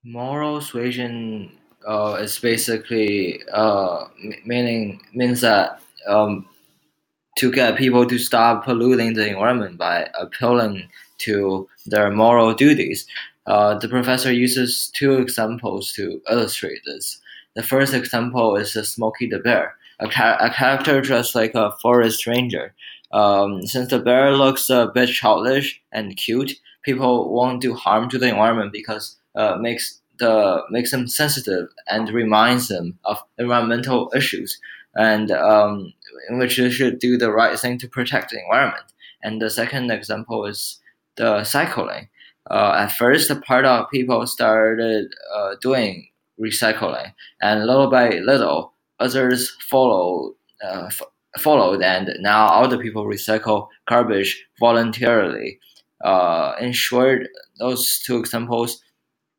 Moral suasion is basically means that to get people to stop polluting the environment by appealing to their moral duties. The professor uses two examples to illustrate this. The first example is Smokey the Bear, a character dressed like a forest ranger. Since the bear looks a bit childish and cute, people won't do harm to the environment because makes them sensitive and reminds them of environmental issues. And in which they should do the right thing to protect the environment. And the second example is the cycling. At first, a part of people started doing recycling, and little by little, others followed, and now all the people recycle garbage voluntarily. In short, those two examples